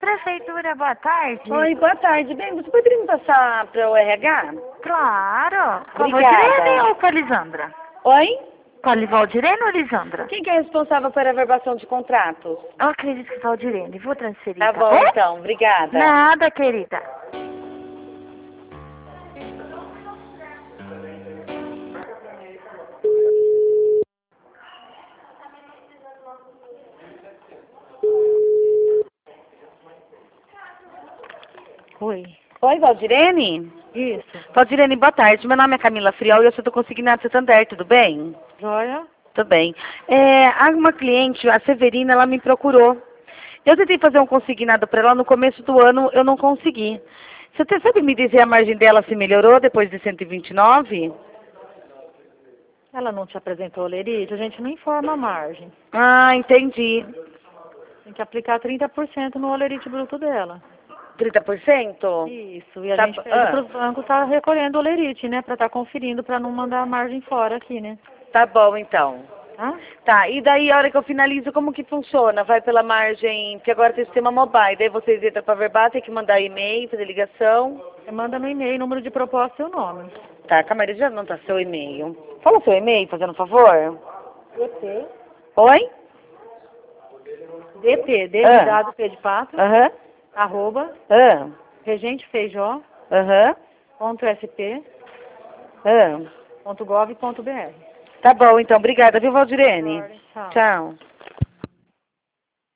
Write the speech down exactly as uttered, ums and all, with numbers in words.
Prefeitura, boa tarde. Oi, boa tarde. Bem, você poderia me passar para o R H? Claro. Com a Obrigada. Valdirene ou com a Lisandra? Oi? Com a Valdirene ou a Lisandra? Quem que é responsável pela averbação de contratos? Eu acredito que é a Valdirene. Vou transferir, Tá tá bom, bom? então. Obrigada. Nada, querida. Oi. Oi, Valdirene? Isso. Valdirene, boa tarde. Meu nome é Camila Friol e eu sou do Consignado Santander, tudo bem? Joia? Tudo bem. É, há uma cliente, a Severina, ela me procurou. Eu tentei fazer um consignado para ela no começo do ano, eu não consegui. Você te- sabe me dizer a margem dela se melhorou depois de cento e vinte e nove? Ela não te apresentou o lerite? A gente não informa a margem. Ah, entendi. Tem que aplicar trinta por cento no olerite bruto dela. trinta por cento? Isso. E a Tá gente bo- pede ah. para os bancos estar recolhendo o olerite, né? Para estar conferindo, para não mandar a margem fora aqui, né? Tá bom, então. Tá? Tá, e daí a hora que eu finalizo, como que funciona? Vai pela margem, porque agora tem sistema mobile, daí vocês entram pra verbar, tem que mandar e-mail, fazer ligação. Você manda no e-mail, número de proposta e o nome. Tá, Camarim, já não tá seu e-mail. Fala seu e-mail, fazendo um favor. D P. Oi? D P, D de Ah. dado, P de pato, Aham. arroba, Ah. regentefeijó, Aham. ponto sp, Ah. ponto gov, ponto br. Tá bom, então. Obrigada, viu, Valdirene? Tchau. Tchau.